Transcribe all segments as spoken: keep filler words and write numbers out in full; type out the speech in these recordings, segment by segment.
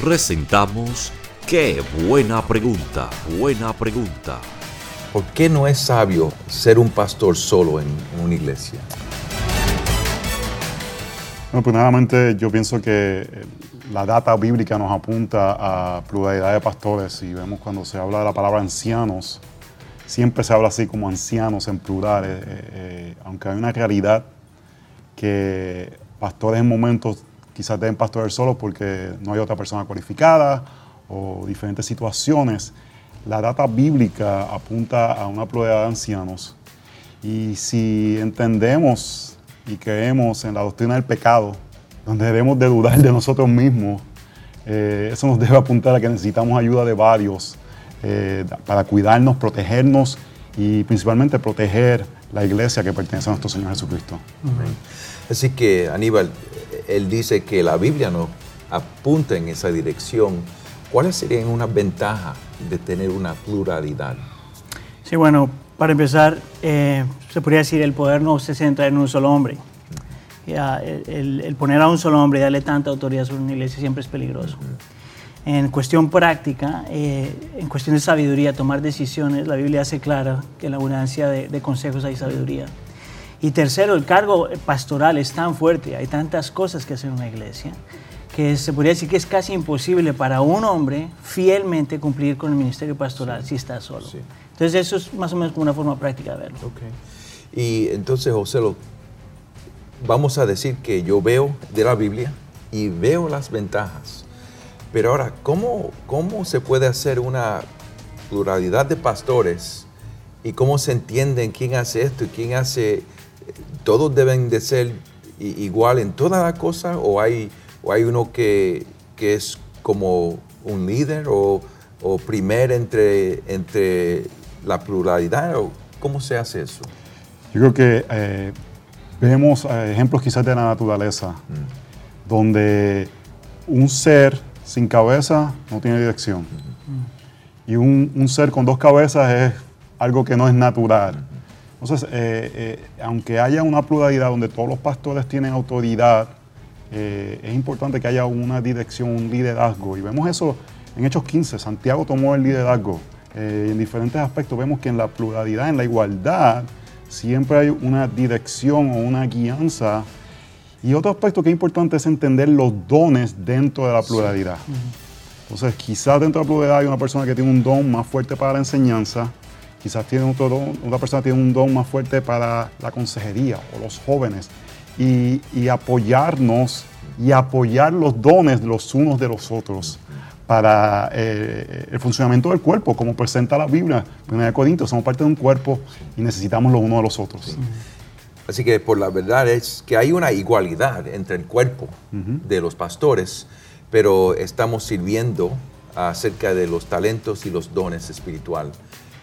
presentamos Qué buena pregunta, buena pregunta. ¿Por qué no es sabio ser un pastor solo en, en una iglesia? Bueno, primeramente yo pienso que la data bíblica nos apunta a pluralidad de pastores y vemos cuando se habla de la palabra ancianos, siempre se habla así como ancianos en plural, eh, eh, aunque hay una realidad que pastores en momentos quizás deben pastorear solos porque no hay otra persona cualificada o diferentes situaciones. La data bíblica apunta a una pluralidad de ancianos y si entendemos y creemos en la doctrina del pecado, donde debemos de dudar de nosotros mismos, eh, eso nos debe apuntar a que necesitamos ayuda de varios eh, para cuidarnos, protegernos y principalmente proteger la iglesia que pertenece a nuestro Señor Jesucristo. Amén. Así que, Aníbal, él dice que la Biblia nos apunta en esa dirección. ¿Cuáles serían unas ventajas de tener una pluralidad? Sí, bueno, para empezar, eh, se podría decir el poder no se centra en un solo hombre. Ya, el, el, el poner a un solo hombre y darle tanta autoridad sobre una iglesia siempre es peligroso. Uh-huh. En cuestión práctica, eh, en cuestión de sabiduría, tomar decisiones, la Biblia hace clara que en la abundancia de, de consejos hay sabiduría. Y tercero, el cargo pastoral es tan fuerte, hay tantas cosas que hacer en una iglesia, que se podría decir que es casi imposible para un hombre fielmente cumplir con el ministerio pastoral si está solo. Sí. Entonces eso es más o menos como una forma práctica de verlo. Okay. Y entonces, José, lo, vamos a decir que yo veo de la Biblia y veo las ventajas. Pero ahora, ¿cómo, cómo se puede hacer una pluralidad de pastores y cómo se entiende quién hace esto y quién hace... ¿Todos deben de ser igual en toda la cosa o hay, o hay uno que, que es como un líder o, o primer entre, entre la pluralidad? ¿O cómo se hace eso? Yo creo que eh, vemos eh, ejemplos quizás de la naturaleza, mm. donde un ser sin cabeza no tiene dirección. Mm. Y un, un ser con dos cabezas es algo que no es natural. Mm. Entonces, eh, eh, aunque haya una pluralidad donde todos los pastores tienen autoridad, eh, es importante que haya una dirección, un liderazgo. Y vemos eso en Hechos quince. Santiago tomó el liderazgo. Eh, en diferentes aspectos vemos que en la pluralidad, en la igualdad, siempre hay una dirección o una guianza. Y otro aspecto que es importante es entender los dones dentro de la pluralidad. Sí. Entonces, quizás dentro de la pluralidad hay una persona que tiene un don más fuerte para la enseñanza, quizás tiene otro don, otra persona tiene un don más fuerte para la consejería o los jóvenes. Y, y apoyarnos y apoyar los dones los unos de los otros para eh, el funcionamiento del cuerpo, como presenta la Biblia. Primera de Corintios, somos parte de un cuerpo y necesitamos los unos de los otros. Sí. Así que por la verdad es que hay una igualdad entre el cuerpo uh-huh. de los pastores, pero estamos sirviendo acerca de los talentos y los dones espirituales.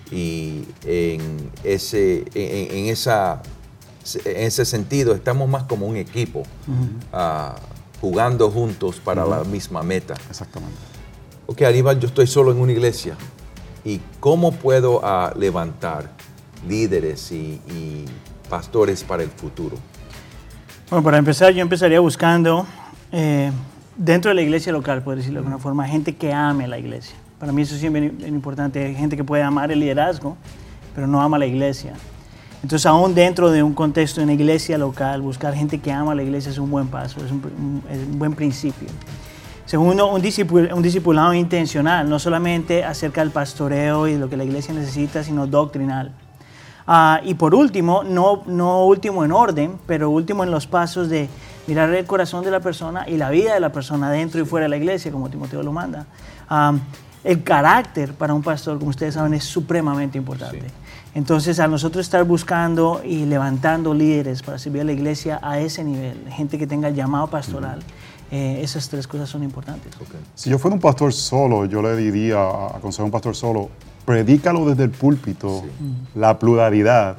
Y en ese, en, en, esa, en ese sentido estamos más como un equipo, uh-huh. uh, jugando juntos para uh-huh. la misma meta. Exactamente. Ok, Aníbal, yo estoy solo en una iglesia. ¿Y cómo puedo uh, levantar líderes y, y pastores para el futuro? Bueno, para empezar, yo empezaría buscando eh, dentro de la iglesia local, por decirlo de alguna forma, gente que ame la iglesia. Para mí eso es siempre importante. Hay gente que puede amar el liderazgo, pero no ama la iglesia. Entonces, aún dentro de un contexto de una iglesia local, buscar gente que ama la iglesia es un buen paso, es un, un, es un buen principio. Segundo, un, discipul, un discipulado intencional, no solamente acerca del pastoreo y de lo que la iglesia necesita, sino doctrinal. Uh, y por último, no, no último en orden, pero último en los pasos de mirar el corazón de la persona y la vida de la persona dentro y fuera de la iglesia, como Timoteo lo manda. Um, El carácter para un pastor, como ustedes saben, es supremamente importante. Sí. Entonces, a nosotros estar buscando y levantando líderes para servir a la iglesia a ese nivel, gente que tenga llamado pastoral, uh-huh. eh, esas tres cosas son importantes. Okay. Si yo fuera un pastor solo, yo le diría, aconsejo a un pastor solo, predícalo desde el púlpito, sí. uh-huh. la pluralidad,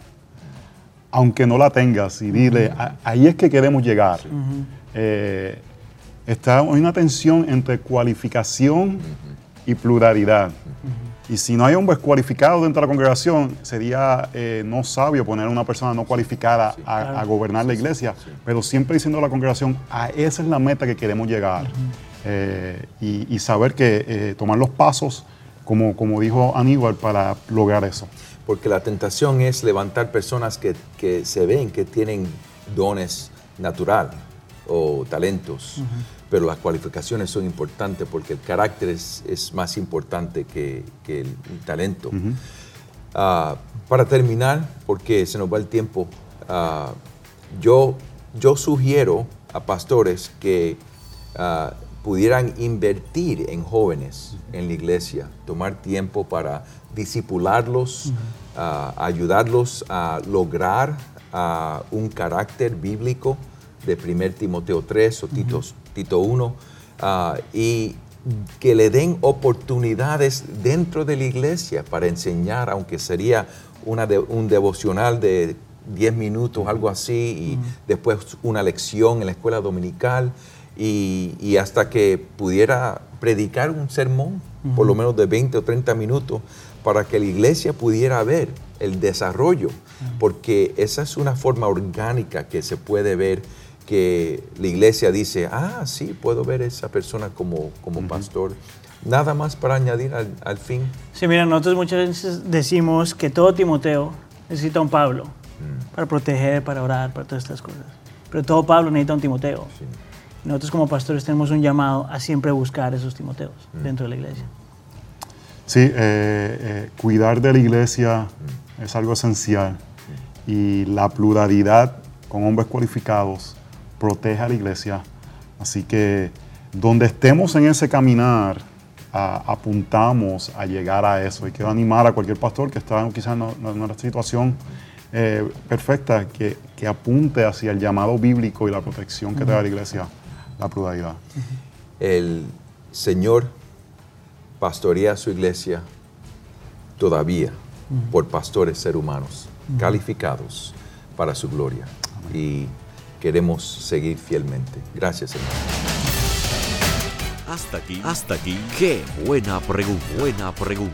aunque no la tengas, y dile, uh-huh. ahí es que queremos llegar. Uh-huh. Eh, está, hay una tensión entre cualificación uh-huh. y pluralidad. Uh-huh. Y si no hay hombres cualificados dentro de la congregación, sería eh, no sabio poner a una persona no cualificada sí, a, claro. a gobernar la iglesia, sí, sí. pero siempre diciendo a la congregación, a esa es la meta que queremos llegar. Uh-huh. eh, y, y saber que eh, tomar los pasos, como, como dijo Aníbal, para lograr eso. Porque la tentación es levantar personas que, que se ven que tienen dones natural o talentos, uh-huh. pero las cualificaciones son importantes porque el carácter es, es más importante que, que el, el talento. Uh-huh. Uh, para terminar, porque se nos va el tiempo, uh, yo, yo sugiero a pastores que uh, pudieran invertir en jóvenes en la iglesia, tomar tiempo para discipularlos, uh-huh. uh, ayudarlos a lograr uh, un carácter bíblico de primer Timoteo tres o Tito, uh-huh. Tito uno, uh, y que le den oportunidades dentro de la iglesia para enseñar, aunque sería una de, un devocional de diez minutos, algo así, y uh-huh. después una lección en la escuela dominical, y, y hasta que pudiera predicar un sermón, uh-huh. por lo menos de veinte o treinta minutos, para que la iglesia pudiera ver el desarrollo, uh-huh. porque esa es una forma orgánica que se puede ver, que la iglesia dice, ah, sí, puedo ver a esa persona como, como uh-huh. pastor. Nada más para añadir al, al fin. Sí, mira, nosotros muchas veces decimos que todo Timoteo necesita un Pablo mm. para proteger, para orar, para todas estas cosas. Pero todo Pablo necesita un Timoteo. Sí. Nosotros como pastores tenemos un llamado a siempre buscar esos Timoteos mm. dentro de la iglesia. Sí, eh, eh, cuidar de la iglesia mm. es algo esencial. Mm. Y la pluralidad con hombres cualificados protege a la iglesia. Así que donde estemos en ese caminar, a, apuntamos a llegar a eso. Y quiero animar a cualquier pastor que está quizás en una situación eh, perfecta, que, que apunte hacia el llamado bíblico y la protección que uh-huh. te da la iglesia, la pluralidad. Uh-huh. El Señor pastorea su iglesia todavía uh-huh. por pastores seres humanos uh-huh. calificados para su gloria. Amén. Y queremos seguir fielmente. Gracias, Señor. Hasta aquí, hasta aquí, qué buena pregunta, buena pregunta.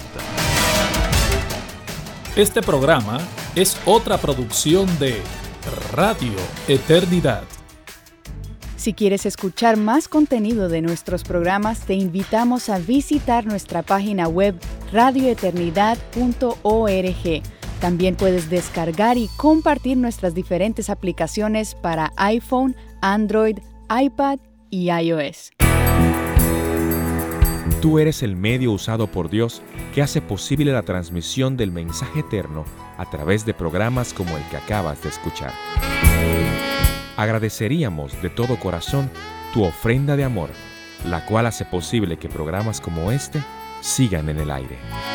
Este programa es otra producción de Radio Eternidad. Si quieres escuchar más contenido de nuestros programas, te invitamos a visitar nuestra página web radio eternidad punto org. También puedes descargar y compartir nuestras diferentes aplicaciones para iPhone, Android, iPad y iOS. Tú eres el medio usado por Dios que hace posible la transmisión del mensaje eterno a través de programas como el que acabas de escuchar. Agradeceríamos de todo corazón tu ofrenda de amor, la cual hace posible que programas como este sigan en el aire.